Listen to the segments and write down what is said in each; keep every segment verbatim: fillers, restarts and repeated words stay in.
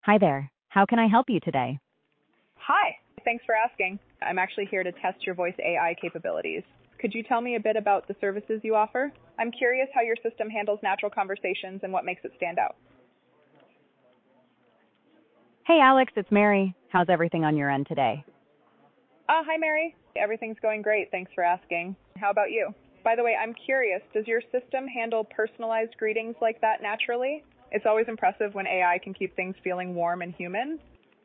Hi there. How can I help you today? Hi. Thanks for asking. I'm actually here to test your voice A I capabilities. Could you tell me a bit about the services you offer? I'm curious how your system handles natural conversations and what makes it stand out. Hey, Alex, it's Mary. How's everything on your end today? Ah, hi, Mary. Everything's going great. Thanks for asking. How about you? By the way, I'm curious, does your system handle personalized greetings like that naturally? It's always impressive when A I can keep things feeling warm and human.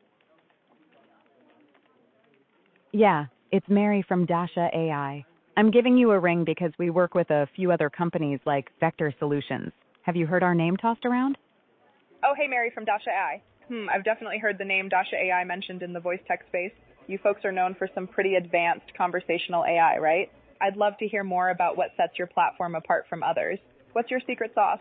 Yeah, it's Mary from Dasha A I. I'm giving you a ring because we work with a few other companies like Vector Solutions. Have you heard our name tossed around? Oh, hey, Mary from Dasha A I. Hmm, I've definitely heard the name Dasha A I mentioned in the voice tech space. You folks are known for some pretty advanced conversational A I, right? I'd love to hear more about what sets your platform apart from others. What's your secret sauce?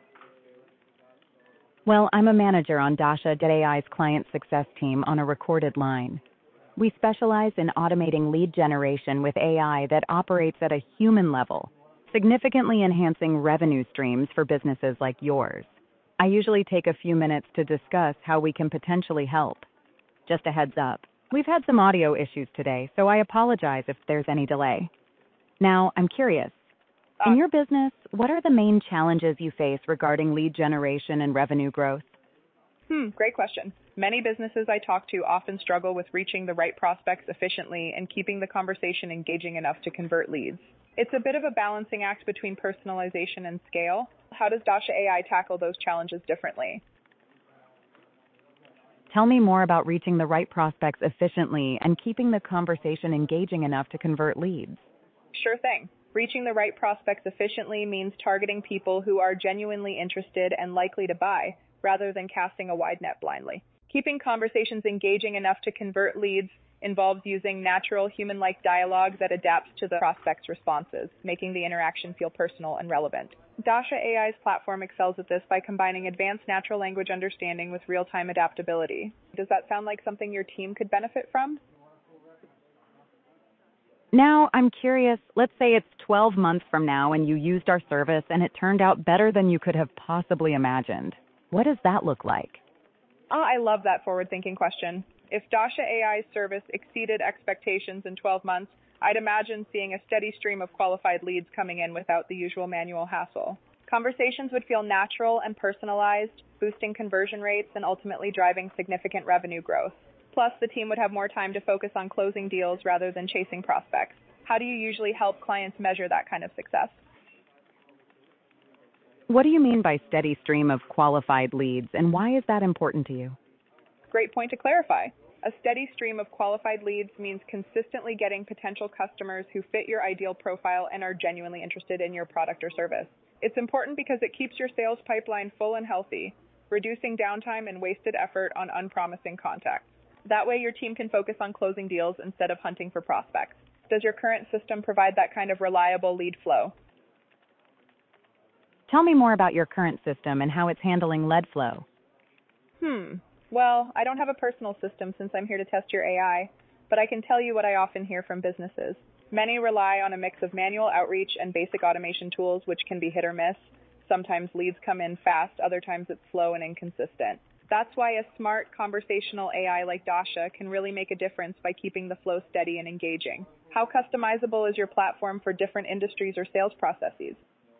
Well, I'm a manager on Dasha A I's client success team on a recorded line. We specialize in automating lead generation with A I that operates at a human level, significantly enhancing revenue streams for businesses like yours. I usually take a few minutes to discuss how we can potentially help. Just a heads up, we've had some audio issues today, so I apologize if there's any delay. Now, I'm curious. In Uh, your business, what are the main challenges you face regarding lead generation and revenue growth? Hmm, great question. Many businesses I talk to often struggle with reaching the right prospects efficiently and keeping the conversation engaging enough to convert leads. It's a bit of a balancing act between personalization and scale. How does Dasha A I tackle those challenges differently? Tell me more about reaching the right prospects efficiently and keeping the conversation engaging enough to convert leads. Sure thing. Reaching the right prospects efficiently means targeting people who are genuinely interested and likely to buy, rather than casting a wide net blindly. Keeping conversations engaging enough to convert leads involves using natural, human-like dialogue that adapts to the prospect's responses, making the interaction feel personal and relevant. Dasha A I's platform excels at this by combining advanced natural language understanding with real-time adaptability. Does that sound like something your team could benefit from? Now, I'm curious, let's say it's twelve months from now and you used our service and it turned out better than you could have possibly imagined. What does that look like? Oh, I love that forward-thinking question. If Dasha A I's service exceeded expectations in twelve months, I'd imagine seeing a steady stream of qualified leads coming in without the usual manual hassle. Conversations would feel natural and personalized, boosting conversion rates and ultimately driving significant revenue growth. Plus, the team would have more time to focus on closing deals rather than chasing prospects. How do you usually help clients measure that kind of success? What do you mean by steady stream of qualified leads, and why is that important to you? Great point to clarify. A steady stream of qualified leads means consistently getting potential customers who fit your ideal profile and are genuinely interested in your product or service. It's important because it keeps your sales pipeline full and healthy, reducing downtime and wasted effort on unpromising contacts. That way, your team can focus on closing deals instead of hunting for prospects. Does your current system provide that kind of reliable lead flow? Tell me more about your current system and how it's handling lead flow. Hmm. Well, I don't have a personal system since I'm here to test your A I, but I can tell you what I often hear from businesses. Many rely on a mix of manual outreach and basic automation tools, which can be hit or miss. Sometimes leads come in fast, other times it's slow and inconsistent. That's why a smart conversational A I like Dasha can really make a difference by keeping the flow steady and engaging. How customizable is your platform for different industries or sales processes?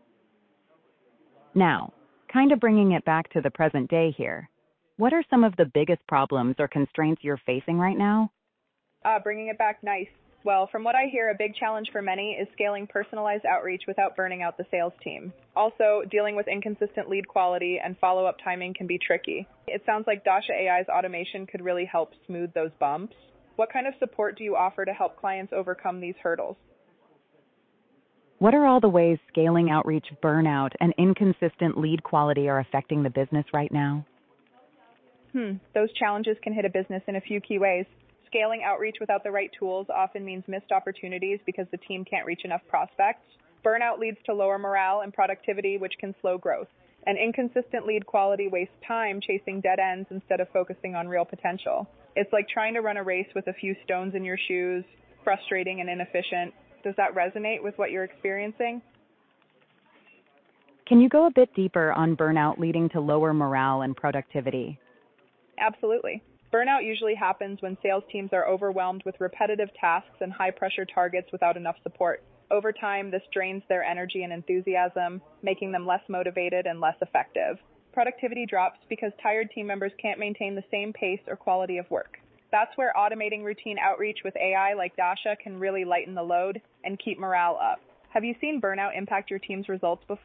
Now, kind of bringing it back to the present day here, what are some of the biggest problems or constraints you're facing right now? Ah, bringing it back, nice. Well, from what I hear, a big challenge for many is scaling personalized outreach without burning out the sales team. Also, dealing with inconsistent lead quality and follow-up timing can be tricky. It sounds like Dasha A I's automation could really help smooth those bumps. What kind of support do you offer to help clients overcome these hurdles? What are all the ways scaling outreach burnout and inconsistent lead quality are affecting the business right now? Hmm, those challenges can hit a business in a few key ways. Scaling outreach without the right tools often means missed opportunities because the team can't reach enough prospects. Burnout leads to lower morale and productivity, which can slow growth. And inconsistent lead quality wastes time chasing dead ends instead of focusing on real potential. It's like trying to run a race with a few stones in your shoes, frustrating and inefficient. Does that resonate with what you're experiencing? Can you go a bit deeper on burnout leading to lower morale and productivity? Absolutely. Burnout usually happens when sales teams are overwhelmed with repetitive tasks and high-pressure targets without enough support. Over time, this drains their energy and enthusiasm, making them less motivated and less effective. Productivity drops because tired team members can't maintain the same pace or quality of work. That's where automating routine outreach with A I like Dasha can really lighten the load and keep morale up. Have you seen burnout impact your team's results before?